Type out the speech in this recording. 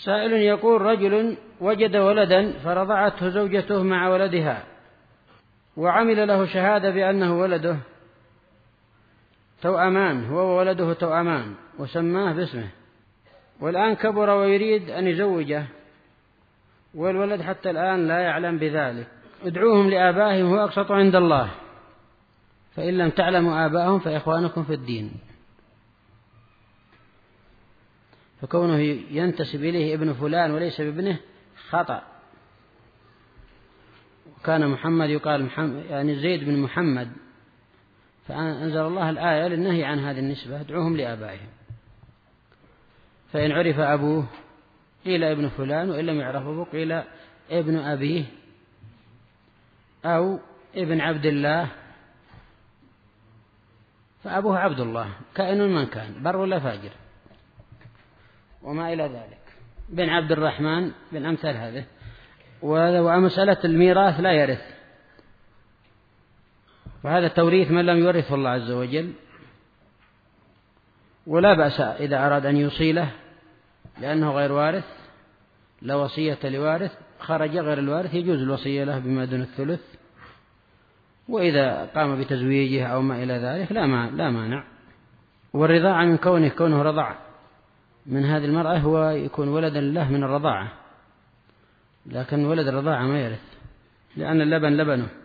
سائل يقول: رجل وجد ولدا فرضعته زوجته مع ولدها، وعمل له شهادة بأنه ولده توأمان، هو وولده توأمان، وسماه باسمه، والآن كبر ويريد أن يزوجه، والولد حتى الآن لا يعلم بذلك. ادعوهم لآبائهم هو أقسط عند الله، فإن لم تعلموا آبائهم فإخوانكم في الدين. فكونه ينتسب إليه ابن فلان وليس بابنه خطأ. وكان محمد يقال يعني زيد بن محمد، فأنزل الله الآية للنهي عن هذه النسبة: ادعوهم لآبائهم. فإن عرف أبوه قيل ابن فلان، وإن لم يعرف أبوه قيل ابن أبيه أو ابن عبد الله، فأبوه عبد الله كائن من كان، بر ولا فاجر، وما إلى ذلك، بن عبد الرحمن، بن أمثال هذه. ومسألة الميراث لا يرث، وهذا توريث من لم يورثه الله عز وجل، ولا بأس إذا أراد أن يوصي لأنه غير وارث، لا وصية لوارث، خرج غير الوارث يجوز الوصية له بما دون الثلث، وإذا قام بتزويجه أو ما إلى ذلك لا مانع. والرضاعة من كونه رضع من هذه المرأة هو يكون ولدا له من الرضاعة، لكن ولد الرضاعة ما يرث، لأن اللبن لبنه.